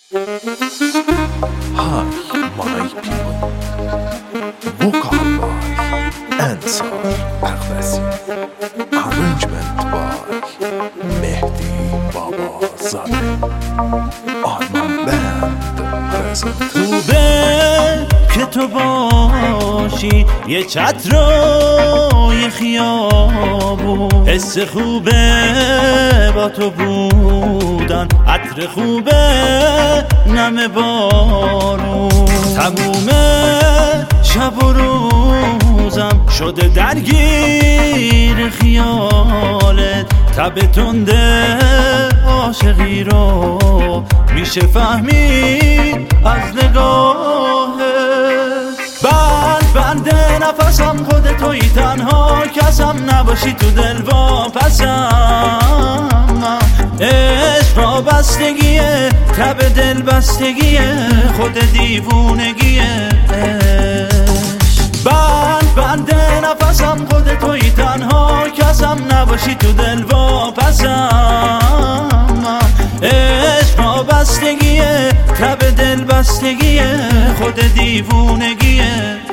Hi, my people. Vocal by Ansar Aghasi. Arrangement by Mehdi Baba Zade. Arman Band present. خوبه که تو باشی یه چترای خیابون، حس خوبه با تو بودن، عطر خوبه نم بارون. تموم شب و روزم شده درگیر خیالت، تب تنده عاشقی رو میشه فهمید از نگاهت. بند نفسم خود توی، تنها کسم نباشی تو دل واپسم. عشق وابستگیه، تب دل بستگیه، خود دیوونگیه. بند نفسم خود توی، تنها کسم نباشی تو دل واپسم. عشق وابستگیه، تب دل بستگیه، خود دیوونگیه.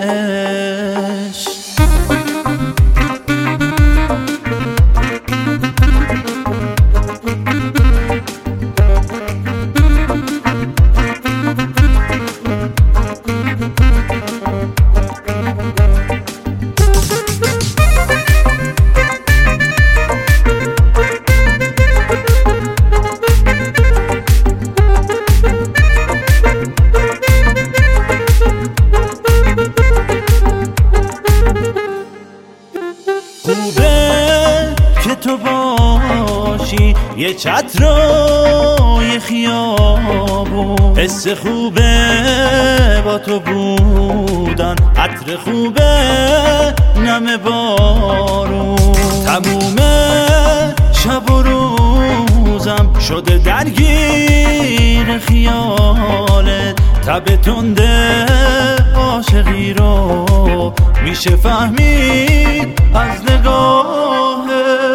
خوبه که تو باشی یه چترای خیابون، حس خوبه با تو بودن، عطر خوبه نم بارون. تموم شب و روزم شده درگیر خیالت، تب تنده عاشقی رو میشه فهمید از نگاهت.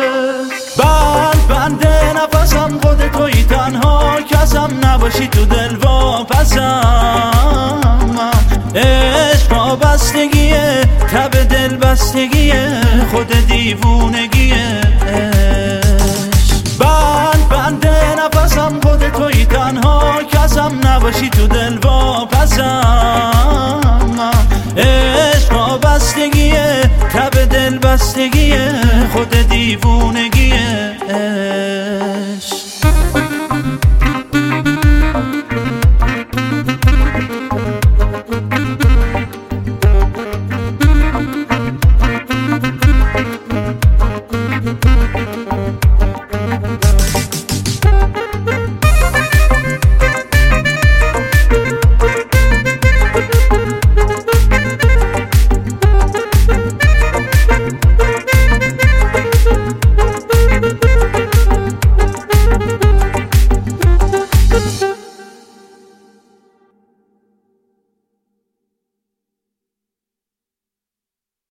بند نفسم خود توی، تنها کسم نباشی تو دل واپسم. عشق وابستگیه، تب دل بستگیه، خود دیوونگیه. بند نفسم خود توی، تنها کسم نباشی تو دل واپسم. عشق وابستگیه، تب دل بستگیه، خود دیوونگیه.